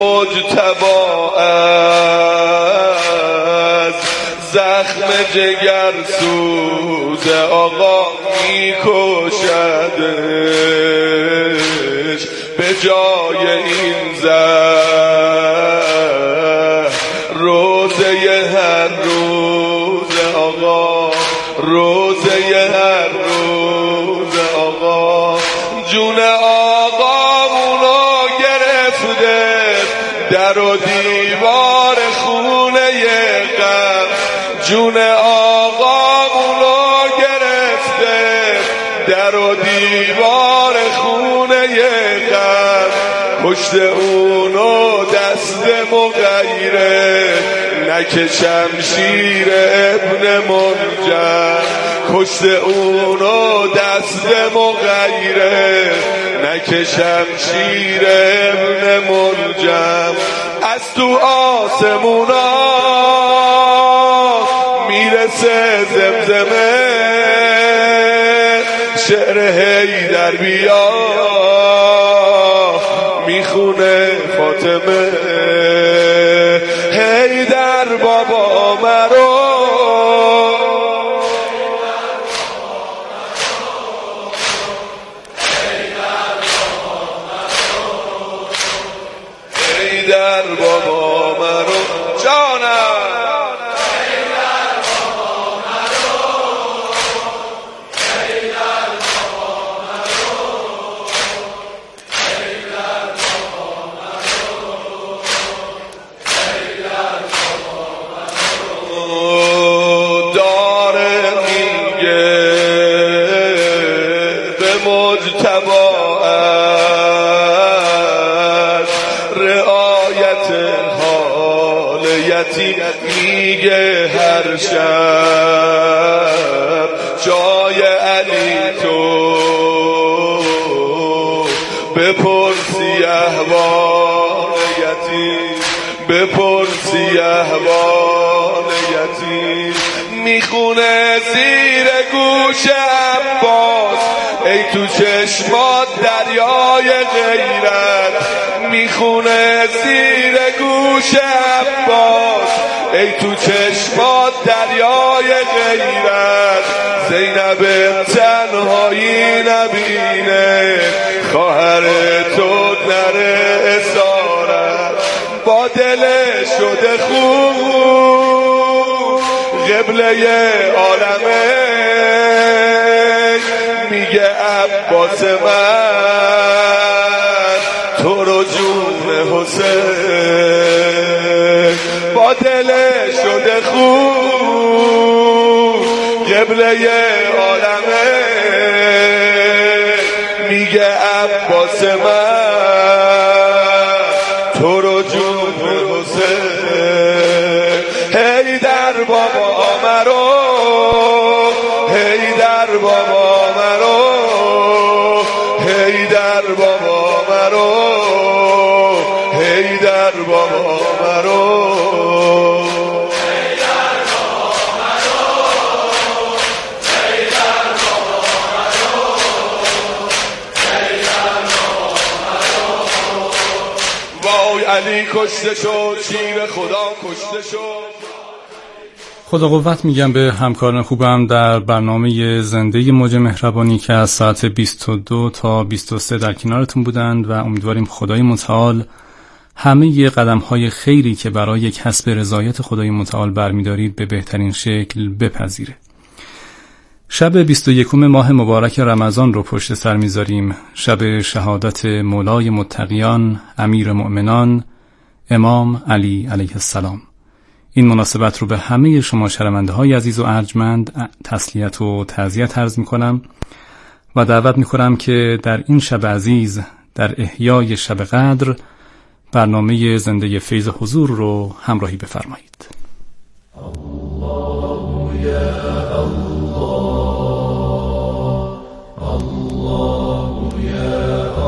مجتبی از زخم جگر سوز آقا میکشدش، به جای این زهر روزه هر روز آقا، روزه هر روز آقا، جون آقا مونو گرفته در و دیوار خونه غم، جون آقا مونو گرفته در و دیوار خونه غم، پشت اونو دست مغیره نک شمشیر ابن منجم، پشت اونو دست مغیره نک شمشیر ابن منجم، از تو آسمونا میرسه زمزمه شعر حیدر بیا میخونه فاطمه، حیدر بابا مرو، حیدر بابا مرو جانم، حیدر بابا مرو، حیدر بابا مرو، حیدر بابا مرو، حیدر بابا مرو، داره میگه به مجتبی حال یتیم میگه هر شب جای علی تو بپرسی احوال یتیم، بپرسی احوال یتیم، میخونه زیر گوش عباس ای تو چشمات دریای غیرت، میخونه زیر گوش عباس ای تو چشمات دریای غیرت، زینب تنهایی نبینه خواهر تو نره اسارت، با دل شده خوب قبله عالمه میگه عباس من تو رو جون حسین، با دل شده خوب قبله عالمه میگه عباس من تو رو جون حسین، حیدر بابا مرو، حیدر بابا مرو، حیدر بابا مرو، حیدر بابا مرو، حیدر بابا مرو، حیدر بابا مرو، حیدر بابا مرو، وای علی کشته شد، شیر خدا کشته شد. خدا قوت میگم به همکاران خوبم در برنامه زنده موج مهربانی که از ساعت 22 تا 23 در کنارتون بودند و امیدواریم خدای متعال همه قدم‌های خیری که برای کسب رضایت خدای متعال برمی‌دارید به بهترین شکل بپذیره. شب 21 ماه مبارک رمضان رو پشت سر می‌ذاریم، شب شهادت مولای متقیان امیر مؤمنان امام علی علیه السلام. این مناسبت رو به همه شما شرمنده های عزیز و ارجمند تسلیت و تعزیت عرض می کنم و دعوت می کنم که در این شب عزیز در احیای شب قدر برنامه زنده فیض حضور رو همراهی بفرمایید. الله یا الله، الله یا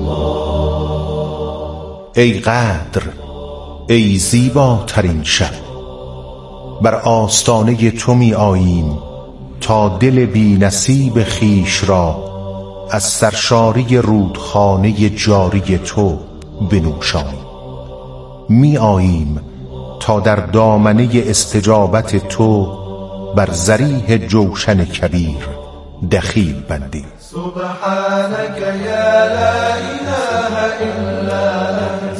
الله. ای قدر، ای زیباترین شب، بر آستانه تو می آییم تا دل بی نصیب خیش را از سرشاری رودخانه جاری تو بنوشانیم. می آییم تا در دامنه استجابت تو بر ذریح جوشن کبیر دخیل بندیم. سبحانك یا لا اله الا انت،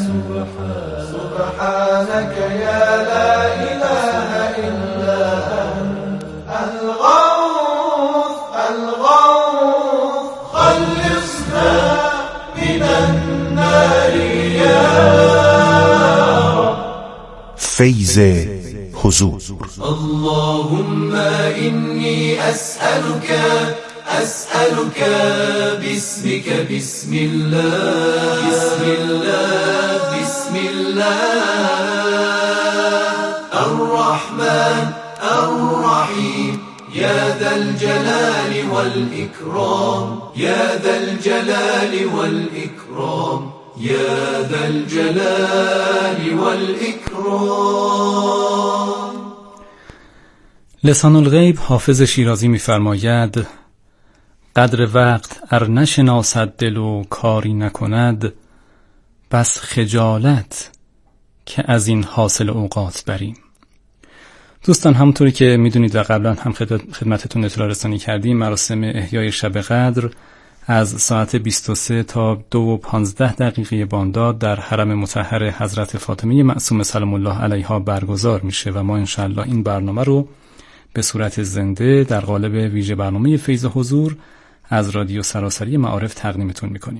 سبحانك یا لا اله الا انت، الغوث الغوث خلصنا من النار یا فیض حضور. اللهم إني أسألك باسمك بسم الله بسم الله بسم الله الرحمن الرحيم يا ذا الجلال والإكرام يا ذا الجلال والإكرام يا ذا الجلال والإكرام. لسان الغیب حافظ شیرازی می‌فرماید قدر وقت ار نشناسد دل و کاری نکند، بس خجالت که از این حاصل اوقات بریم. دوستان، همونطوری که میدونید و قبلا هم خدمتتون اطلاع رسانی کردیم، مراسم احیای شب قدر از ساعت 23 تا 2:15 بامداد در حرم مطهر حضرت فاطمه معصومه سلام الله علیها برگزار میشه و ما انشاءالله این برنامه رو به صورت زنده در قالب ویژه برنامه فیض حضور از رادیو سراسری معارف تقدیمتون میکنیم.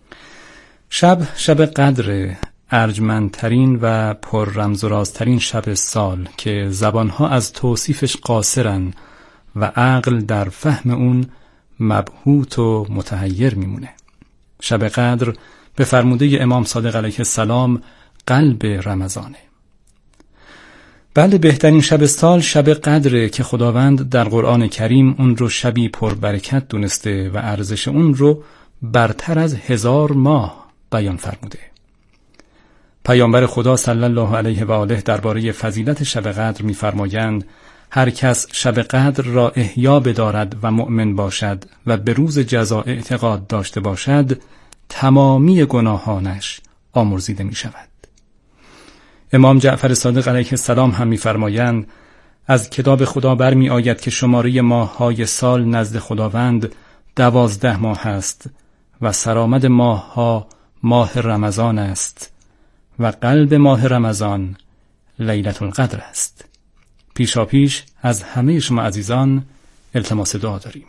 شب قدر ارجمندترین و پر رمز و رازترین شب سال که زبانها از توصیفش قاصرن و عقل در فهم اون مبهوت و متحیر میمونه. شب قدر به فرموده امام صادق علیه السلام قلب رمضانه. بله، بهترین شب سال شب قدره که خداوند در قرآن کریم اون رو شبی پر برکت دونسته و ارزش اون رو برتر از 1000 ماه بیان فرموده. پیامبر خدا صلی الله علیه و آله درباره فضیلت شب قدر می‌فرمایند هر کس شب قدر را احیا بدارد و مؤمن باشد و به روز جزا اعتقاد داشته باشد، تمامی گناهانش آمرزیده می شود. امام جعفر صادق علیه السلام هم می فرمایند از کتاب خدا برمی آید که شماره ماه‌های سال نزد خداوند 12 ماه است و سرآمد ماه‌ها ماه رمضان است و قلب ماه رمضان لیلة القدر است. پیشاپیش از همه شما عزیزان التماس دعا داریم.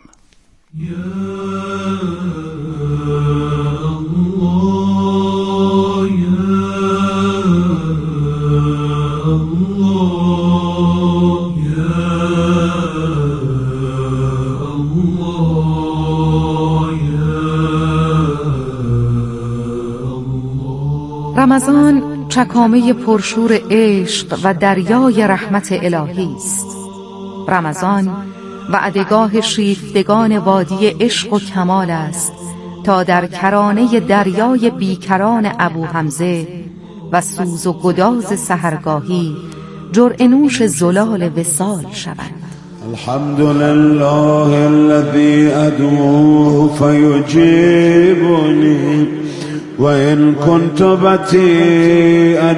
رمضان چکامه پرشور عشق و دریای رحمت الهی است. رمضان وعدگاه شیفتگان وادی عشق و کمال است تا در کرانه دریای بیکران ابو حمزه و سوز و گداز سحرگاهی جرعه نوش زلال وصال شوند. الحمد لله الذي أدعوه فيجيبني وإن كنت بطيئا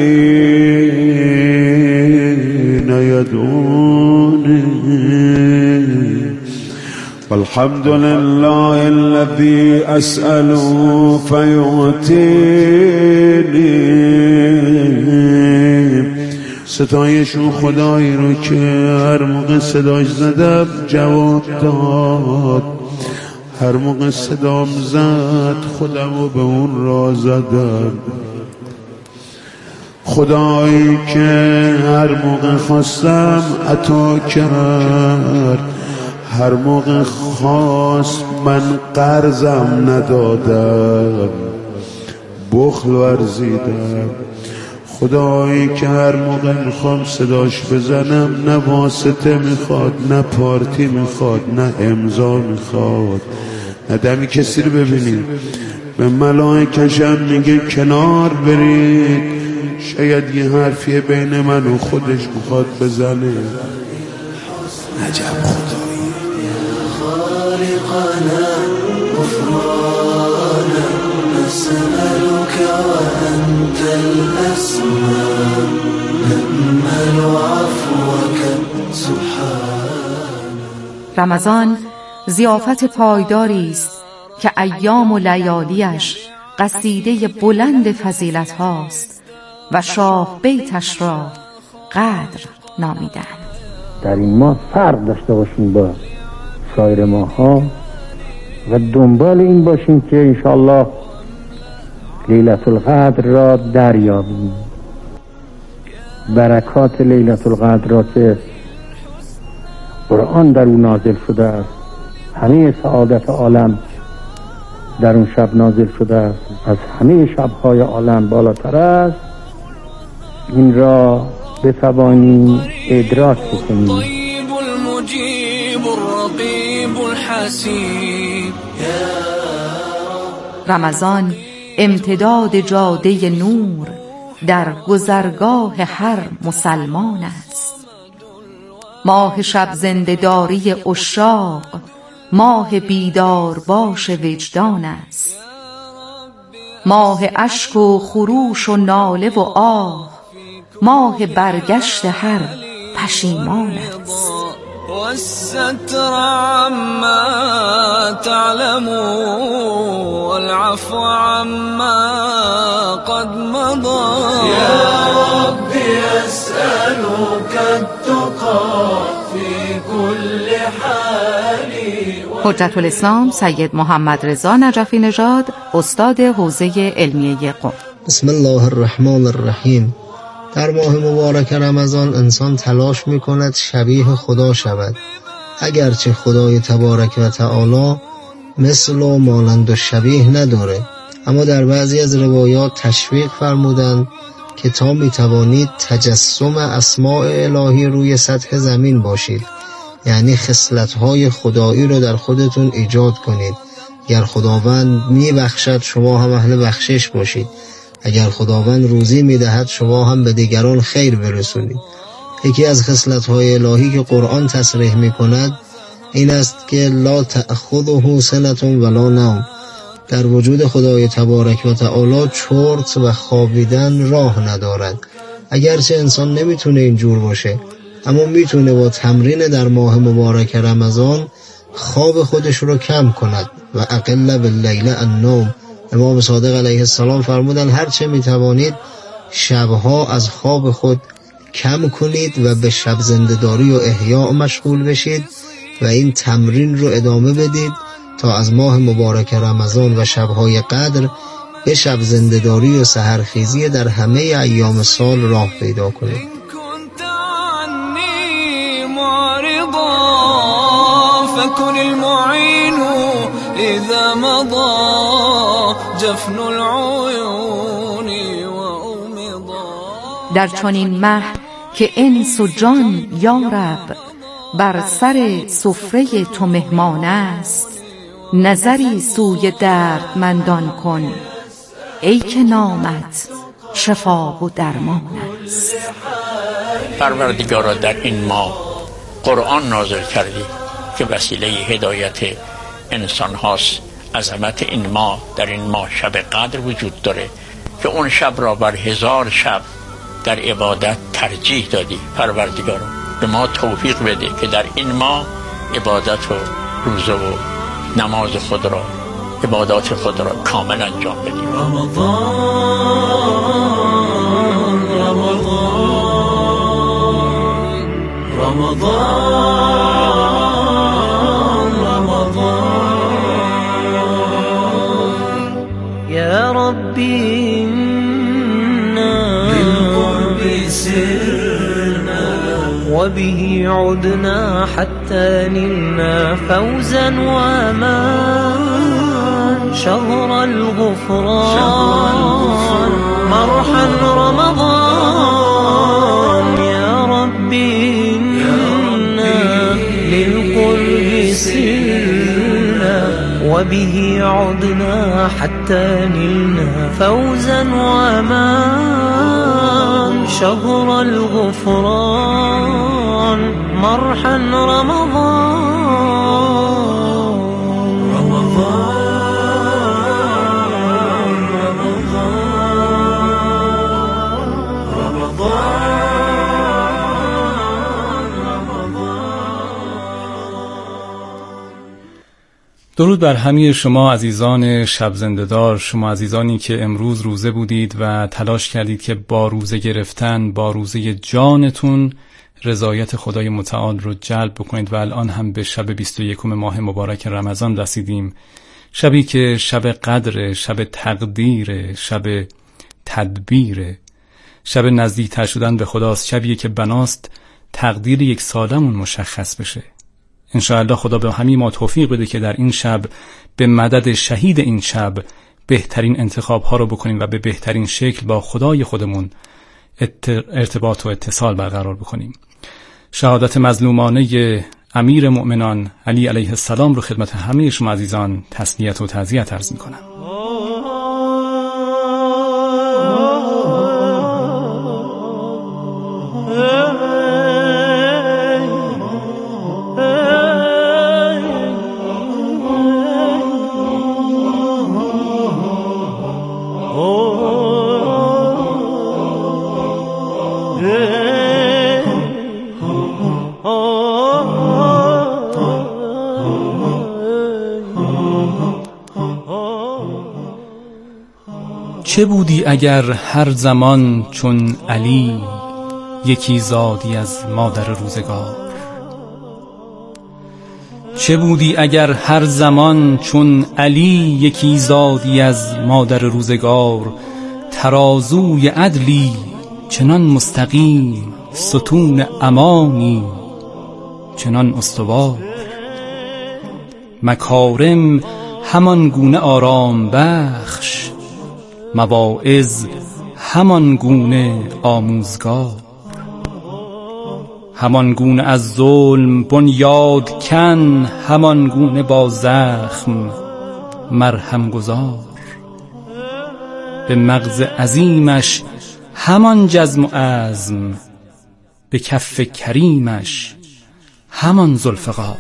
حين يدعوني والحمد لله الذي أسأله فيعطيني. ستایشون خدایی رو که هر موقع صداش زدم جواب داد، هر موقع صدام زد خودم رو به اون راه زدم. خدایی که هر موقع خواستم عطا کرد، هر موقع خواست من قرضم ندادم، بخل ورزیدم. خدایی که هر موقع میخوام صداش بزنم نه واسطه میخواد، نه پارتی میخواد، نه امضا میخواد، نه دمی کسی رو ببینید. به ملائکه‌شم میگه کنار برید، شاید یه حرفیه بین من و خودش میخواد بزنه. عجب خدایی. خالقنا غفرانا نسألك وأنت الأسماء نأمل عفوك سبحان. رمضان ضیافت پایداری است که ایام و لیالیش قصیده بلند فضیلت هاست و شاه بیتش را قدر نامیدند. در این ماه فرق داشته باشیم با سایر ماه‌ها و دنبال این باشیم که انشاءالله لیلة القدر را دریابیم. برکات لیلة القدر را که قرآن در اون نازل شده است، همه سعادت عالم در اون شب نازل شده است، از همه شب‌های عالم بالاتر است، این را بتوانیم ادراک کنیم. رمضان امتداد جاده نور در گذرگاه هر مسلمان است. ماه شب زنده‌داری عشاق، ماه بیدار باش وجدان است. ماه اشک و خروش و ناله و آه، ماه برگشت هر پشیمان است. والستر عما تعلم والعفو عما قد مضى. يا ربي أسألك التقى في كل حال. حجت الاسلام سید محمد رضا نجفی نژاد، استاد حوزه علمیه قم. بسم الله الرحمن الرحیم. در ماه مبارک رمضان انسان تلاش می‌کند شبیه خدا شود، اگرچه خدای تبارک و تعالی مثل و مانند و شبیه نداره، اما در بعضی از روایات تشویق فرمودند که تا می‌توانید تجسم اسماء الهی روی سطح زمین باشید، یعنی خصلت‌های خدایی رو در خودتون ایجاد کنید. اگر خداوند می‌بخشد شما هم اهل بخشش باشید، اگر خداوند روزی می‌دهد شما هم به دیگران خیر برسونید. یکی از خصلت‌های الهی که قرآن تصریح می‌کند این است که لا تأخذه سنة ولا نوم. در وجود خدای تبارک و تعالی چرت و خوابیدن راه ندارد. اگرچه انسان نمیتونه اینجور باشه، اما میتونه با تمرین در ماه مبارک رمضان خواب خودش رو کم کند. و اقل باللیل النوم. امام صادق علیه السلام فرمودن هر چه میتوانید شبها از خواب خود کم کنید و به شب زنده‌داری و احیاء مشغول بشید و این تمرین رو ادامه بدید تا از ماه مبارک رمضان و شبهای قدر به شب زنده‌داری و سحرخیزی در همه ایام سال راه پیدا کنید. فكن المعين إذا مضى جفن العيون وأمضى. در چنین مه که انس و جان یا رب بر سر سفره تو مهمان است، نظری سوی دردمندان کن ای که نامت شفا و درمان است. پروردگارا در این ماه قرآن نازل کردی که وسیله هدایت انسان هاست. عظمت این ماه، در این ماه شب قدر وجود داره که اون شب را بر 1000 شب در عبادت ترجیح دادی. پروردگارا به ما توفیق بده که در این ماه عبادت و روزه و نماز خود را، عبادات خود را کامل انجام بدیم. يا ربي إنا للقرب سرنا وبه عدنا حتى نلنا فوزا وأمان. شهر الغفران مرحا رمضان. يا ربي إنا للقرب سرنا وبه عدنا حتى نلنا فوزا وأمان. شهر الغفران مرحا رمضان. درود بر همه شما عزیزان شب زنده‌دار، شما عزیزانی که امروز روزه بودید و تلاش کردید که با روزه گرفتن، با روزه جانتون رضایت خدای متعال رو جلب بکنید و الان هم به شب 21 ماه مبارک رمضان رسیدیم. شبی که شب قدر، شب تقدیر، شب تدبیر، شب نزدیکتر شدن به خداست، شبیه که بناست تقدیر یک سالمون مشخص بشه. انشاءالله خدا به همه ما توفیق بده که در این شب به مدد شهید این شب بهترین انتخاب ها رو بکنیم و به بهترین شکل با خدای خودمون ارتباط و اتصال برقرار بکنیم. شهادت مظلومانه امیر مؤمنان علی علیه السلام رو خدمت همه شما عزیزان تسلیت و تعزیت عرض میکنم. چه بودی اگر هر زمان چون علی یکی زادی از مادر روزگار؟ چه بودی اگر هر زمان چون علی یکی زادی از مادر روزگار؟ ترازوی عدلی چنان مستقیم، ستون امانی چنان استوار. مکارم همان گونه آرام بخش، مواعظ همان گونه آموزگار. همان گونه از ظلم بنیاد کن، همان گونه با زخم مرهم گذار. به مغز عظیمش همان جزم و عزم، به کف کریمش همان ذوالفقار.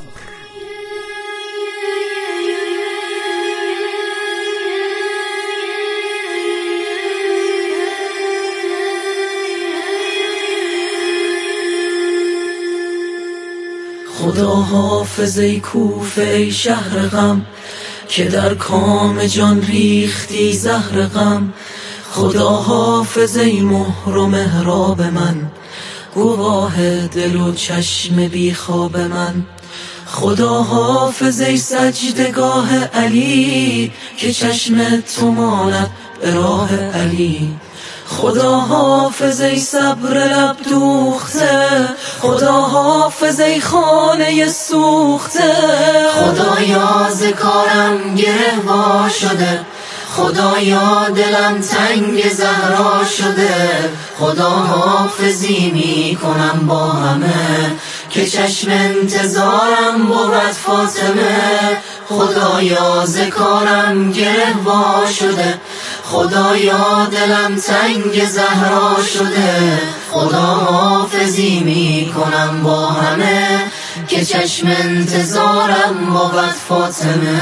خدا حافظ ای کوفه ای شهر غم، که در کام جان ریختی زهر غم. خدا حافظ ای مهر و محراب من، گواه دل و چشم بی خواب من. خدا حافظ ای سجدگاه علی، که چشم تو ماند به راه علی. خدا حافظ ای صبر لب دوخته، خدا حافظ ای خانه سوخته. خدایا ز کارم گره وا شده، خدایا دلم تنگ زهرا شده. خدا حافظی می کنم با همه، که چشم انتظارم بود فاطمه. خدایا ز کارم گره وا شده، خدایا دلم تنگ زهرا شده. خدا حافظی می کنم با همه، که چشم انتظارم بود فاطمه.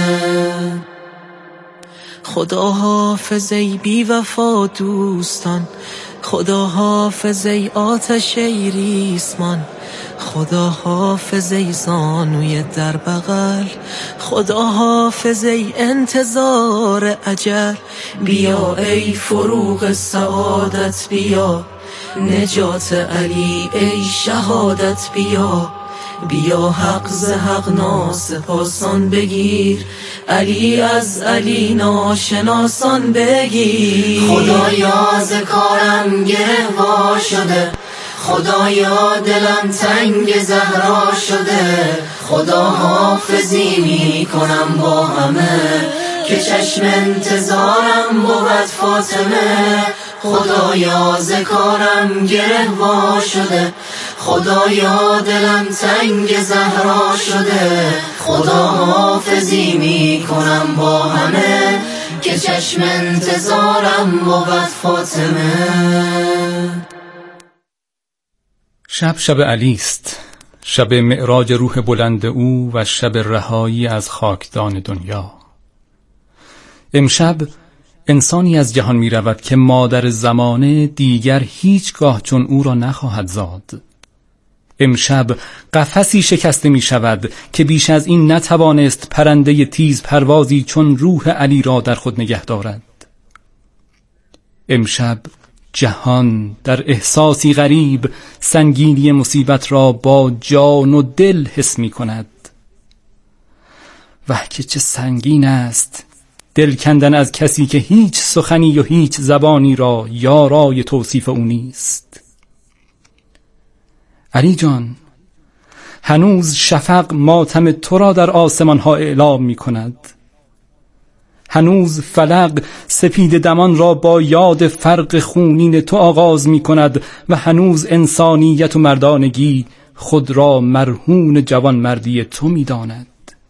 خدا حافظ ای بی وفا دوستان، خدا حافظ ای آتش ای ریسمان. خدا حافظ ای زانوی در بغل، خدا حافظ ای انتظار اجل. بیا ای فروغ سعادت بیا، نجات علی ای شهادت بیا. بیا حق ز حق ناسپاسان بگیر، علی از علی ناشناسان بگیر. خدایا ز کارم گره وا شده، خدایا دلم تنگ زهرا شده. خدا حافظی می کنم با همه، که چشم انتظارم بود فاطمه. خدایا ز کارم گره وا شده، خدایا دلم تنگ زهرا شده. خدا حافظی می کنم با همه، که چشم انتظارم بود فاطمه. شب علی است، شب معراج روح بلند او و شب رهایی از خاکدان دنیا. امشب انسانی از جهان می رود که مادر زمانه دیگر هیچگاه چون او را نخواهد زاد. امشب قفسی شکسته می شود که بیش از این نتوانست پرنده تیز پروازی چون روح علی را در خود نگه دارد. امشب جهان در احساسی غریب سنگینی مصیبت را با جان و دل حس می کند. وه که چه سنگین است دل کندن از کسی که هیچ سخنی و هیچ زبانی را یارای توصیف او نیست. علی جان، هنوز شفق ماتم تو را در آسمان ها اعلام می کند. هنوز فلق سپید دمان را با یاد فرق خونین تو آغاز می کند و هنوز انسانیت و مردانگی خود را مرهون جوان مردی تو می داند.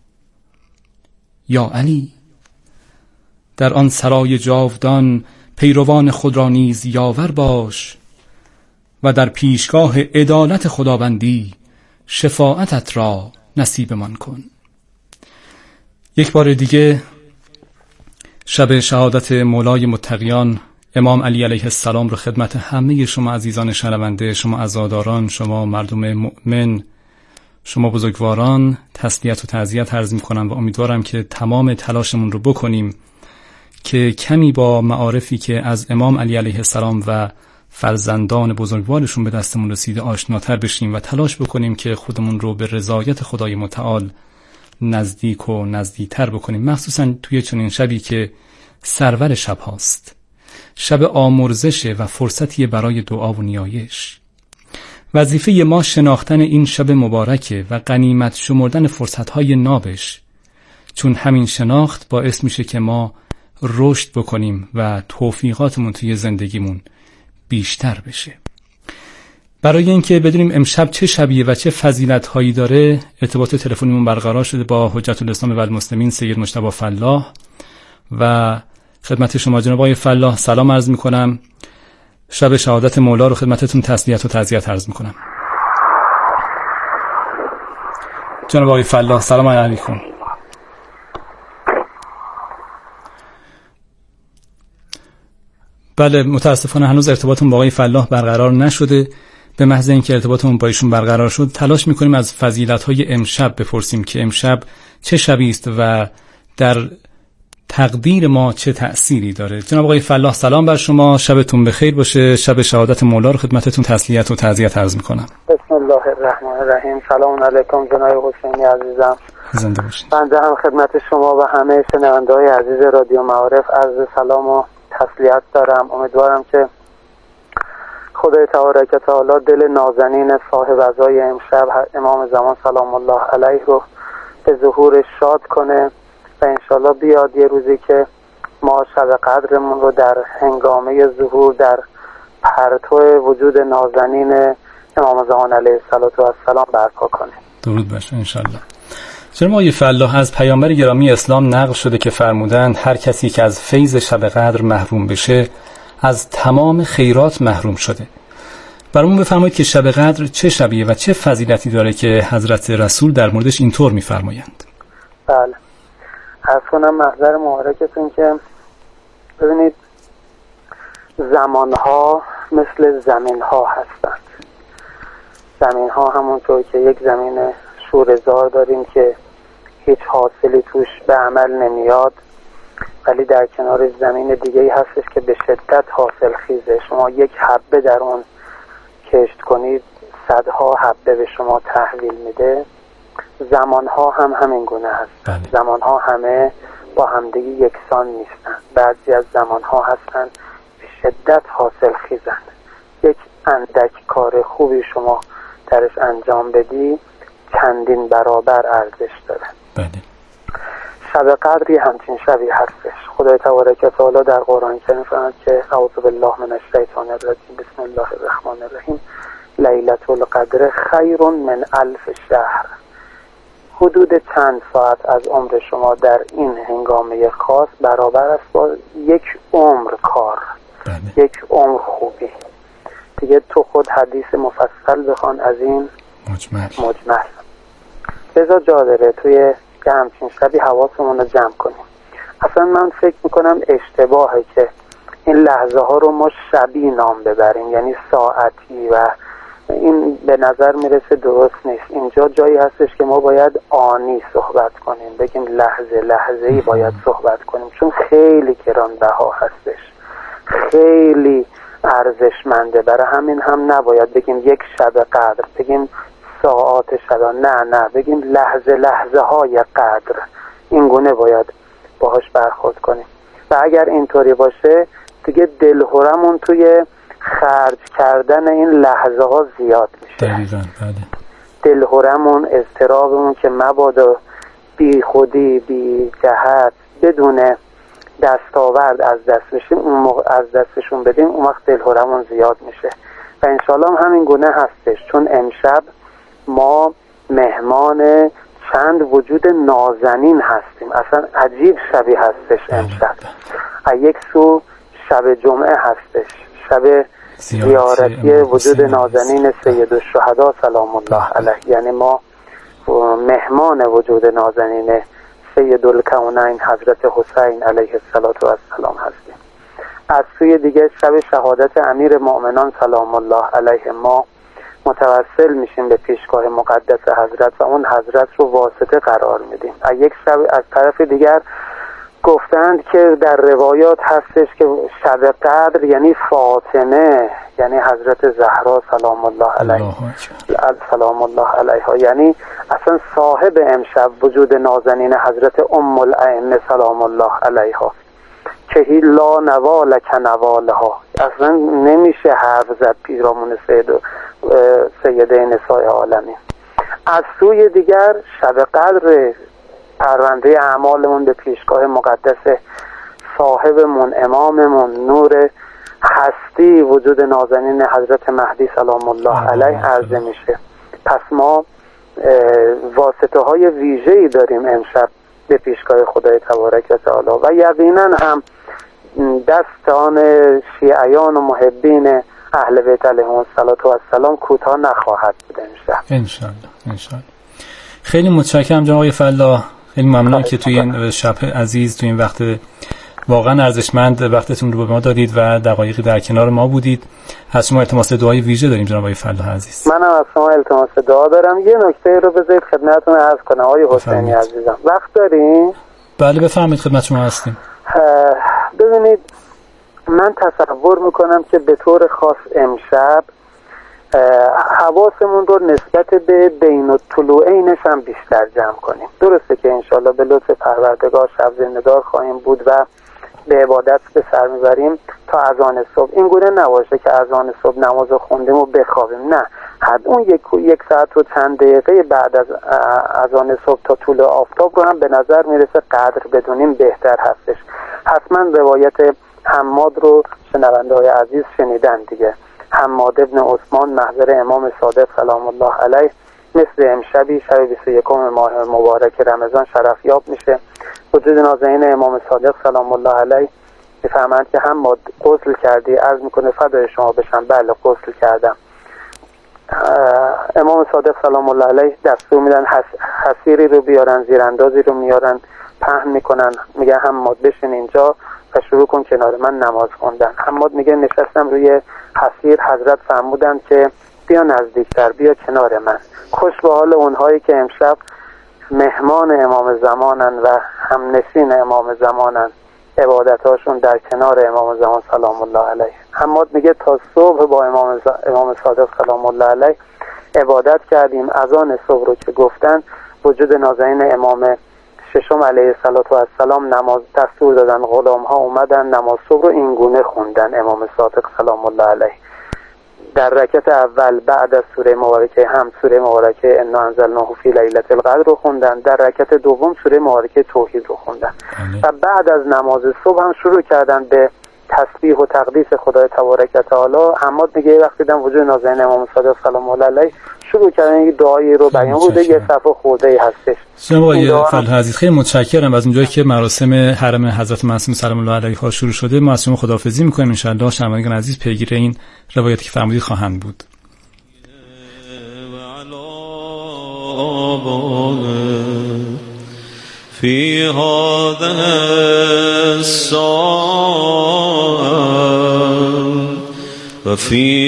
یا علی، در آن سرای جاودان پیروان خود را نیز یاور باش و در پیشگاه عدالت خداوندی شفاعتت را نصیبمان کن. یک بار دیگه شب شهادت مولای متقیان امام علی علیه السلام رو خدمت همه شما عزیزان شنونده، شما عزاداران، شما مردم مؤمن، شما بزرگواران تسلیت و تعزیت عرض می‌کنم و امیدوارم که تمام تلاشمون رو بکنیم که کمی با معارفی که از امام علی علیه السلام و فرزندان بزرگوارشون به دستمون رسیده آشناتر بشیم و تلاش بکنیم که خودمون رو به رضایت خدای متعال نزدیک و نزدیکتر بکنیم، مخصوصا توی چنین شبی که سرور شب هاست، شب آمرزش و فرصتی برای دعا و نیایش. وظیفه ما شناختن این شب مبارکه و غنیمت شمردن فرصتهای نابش، چون همین شناخت باعث میشه که ما رشد بکنیم و توفیقاتمون توی زندگیمون بیشتر بشه. برای اینکه بدونیم امشب چه شبیه و چه فضیلت‌هایی داره، ارتباط تلفنیمون برقرار شده با حجت الاسلام و المسلمین سید مجتبی فلاح و خدمت شما جناب آقای فلاح سلام عرض می‌کنم. شب شهادت مولا رو خدمتتون تسلیت و تعزیت عرض می‌کنم. جناب آقای فلاح سلام علیکم. بله، متاسفانه هنوز ارتباطمون با آقای فلاح برقرار نشده. به محض اینکه ارتباطمون با ایشون برقرار شد تلاش میکنیم از فضیلت‌های امشب بپرسیم که امشب چه شبی است و در تقدیر ما چه تأثیری داره. جناب آقای فلاح سلام بر شما، شبتون بخیر باشه. شب شهادت مولا رو خدمتتون تسلیت و تعزیت عرض میکنم. بسم الله الرحمن الرحیم. سلام علیکم جناب حسینی عزیزم. زنده باشید. بنده هم خدمت شما و همه شنونده‌های عزیز رادیو معارف عرض سلام و تسلیت دارم. امیدوارم که خدای تبارک و تعالی دل نازنین صاحب عزای امشب امام زمان سلام الله علیه رو به ظهور شاد کنه و انشالله بیاد یه روزی که ما شب قدرمون رو در هنگامه ظهور در پرتو وجود نازنین امام زمان علیه السلام برپا کنه. درود بر شما انشالله. جناب آقای فلاح، از پیامبر گرامی اسلام نقل شده که فرمودند هر کسی که از فیض شب قدر محروم بشه از تمام خیرات محروم شده. برامون بفرمایید که شب قدر چه شبیه و چه فضیلتی داره که حضرت رسول در موردش اینطور می‌فرمایند؟ بله، عرض کنم محضر مبارکتون که ببینید زمانها مثل زمینها هستند. زمینها همونطور که یک زمین شوره‌زار داریم که هیچ حاصلی توش به عمل نمیاد، ولی در کنار زمین دیگه‌ای هستش که به شدت حاصل خیزه. شما یک حبه در اون کشت کنید صدها حبه به شما تحویل میده. زمانها هم همین گونه هست. زمانها همه با همدیگه یکسان نیستن. بعضی از زمانها هستن به شدت حاصل خیزن. یک اندک کار خوبی شما درش انجام بدی چندین برابر ارزش داره. بله. شب قدری همچین شبی هستش. خدای تبارک و تعالی در قرآن کریم فرمود که اعوذ بالله من الشیطان الرجیم بسم الله الرحمن الرحیم لیلة القدر خیر من 1000 شهر. حدود چند ساعت از عمر شما در این هنگامه خاص برابر است با یک عمر کار. بله. یک عمر خوبی. دیگه تو خود حدیث مفصل بخوان از این مجمل. لذا جا داره توی که همچین شبی حواسمون رو جمع کنیم. اصلا من فکر میکنم اشتباهه که این لحظه ها رو ما شبی نام ببریم، یعنی ساعتی و این به نظر میرسه درست نیست. اینجا جایی هستش که ما باید آنی صحبت کنیم، بگیم لحظه لحظه‌ای باید صحبت کنیم، چون خیلی گرانبها هستش، خیلی ارزشمنده. برای همین هم نباید بگیم یک شب قدر، بگیم ساعات شب، نه بگیم لحظه لحظه های قدر. این گونه باید باهاش برخورد کنیم و اگر اینطوری باشه دیگه دلهورمون توی خرج کردن این لحظه ها زیاد میشه. دقیقاً بله. دلهورمون، اضطرابمون که مبادا بی خودی بی جهت بدون دستاورد از دستشون بدیم، اون وقت دلهورمون زیاد میشه و انشالله همین گونه هستش. چون امشب ما مهمان چند وجود نازنین هستیم. اصلا عجیب شبی هستش امشب. یک سو شب جمعه هستش، شب زیارتی وجود نازنین سید الشهدا سلام الله علیه، یعنی ما مهمان وجود نازنین سید الکونین حضرت حسین علیه السلام هستیم. از سوی دیگه شب شهادت امیر مؤمنان سلام الله علیه ما متوسل میشیم به پیشگاه مقدس حضرت و اون حضرت رو واسطه قرار میدیم. یک شب از طرف دیگر گفتند که در روایات هستش که شب قدر یعنی فاطمه، یعنی حضرت زهرا سلام الله علیها، یعنی اصلا صاحب امشب وجود نازنین حضرت ام الائمه سلام الله علیها که لا نوال کنوالها. اصلا نمیشه حرف زد پیرامون سیده نساء عالمین. از سوی دیگر شب قدر پرونده اعمالمون به پیشگاه مقدس صاحبمون، اماممون، نور هستی وجود نازنین حضرت مهدی سلام الله علیه عرضه میشه. پس ما واسطه های ویژه‌ای داریم امشب به پیشگاه خدای تبارک و تعالی و یقینا هم دستان شیعیان و محبین اهل بیت علیهم السلام کوتاه نخواهد بود انشالله. خیلی متشکرم جناب آقای فلاح، خیلی ممنون که توی این شب عزیز، توی این وقت واقعا ارزشمند وقتتون رو به ما دادید و دقایقی در کنار ما بودید. از شما التماس دعای ویژه داریم جناب آقای فلاح عزیز. منم از شما التماس دعا دارم. یه نکته رو بذارید خدمتتون عرض کنم آقای حسینی عزیزم، وقت دارین؟ بله بفرمایید، خدمت شما هستیم. ببینید من تصور میکنم که به طور خاص امشب حواسمون رو نسبت به بین الطلوعینش هم بیشتر جمع کنیم. درسته که انشالله به لطف پروردگار شب زنده‌دار خواهیم بود و به عبادت به سر میبریم تا اذان صبح. این گونه نباشه که اذان صبح نماز خوندیم و بخوابیم، نه، حد اون یک ساعت و چند دقیقه بعد از اذان صبح تا طلوع آفتاب رو هم به نظر میرسه قدر بدونیم بهتر هستش. حتما روایت حماد رو شنونده های عزیز شنیدن دیگه. حماد ابن عثمان محضر امام صادق سلام الله علیه مثل امشبی شب 21 ماه مبارک رمضان شرفیاب میشه. وجود نازنین امام صادق سلام الله علیه میفهمند که حماد غسل کردی؟ عرض میکنه فدای شما بشم بله غسل کردم. امام صادق سلام الله علیه دستور میدن حسیری رو بیارن، زیراندازی رو میارن، پهن میکنن، میگه حماد بشین اینجا و شروع کن کنار من نماز خوندن. حماد میگه نشستم روی حسیر، حضرت فرمودن که بیا نزدیکتر، بیا کنار من. خوش به حال اونهایی که امشب مهمان امام زمانن و همنشین امام زمانن، عبادتاشون در کنار امام زمان سلام الله علیه. حماد میگه تا صبح با امام صادق سلام الله علیه عبادت کردیم. اذان صبح رو که گفتن وجود نازنین امام ششم علیه السلام نماز دستور دادن، غلام ها اومدن نماز صبح رو این گونه خوندن. امام صادق سلام الله علیه در رکعت اول بعد از سوره مبارکه هم سوره مبارکه انا انزلناه فی لیلة القدر رو خوندن، در رکعت دوم سوره مبارکه توحید رو خوندن و بعد از نماز صبح هم شروع کردن به تسبیح و تقدیس خدای تبارک و تعالی. حماد میگه وقتی دیدم وجود نازنین امام صادق سلام الله علیه شروع کردن یک دعایی رو بیان بوده، یه صفحه خورده هستش. جناب آقای فلاح عزیز خیلی متشکرم. از اونجایی که مراسم حرم حضرت معصوم سلام الله علیه ها شروع شده ما از شما خداحافظی می‌کنیم. ان شاء الله شنوندگان عزیز پیگیر این روایتی که فرمودید خواهند بود. في هذا الساعة وفي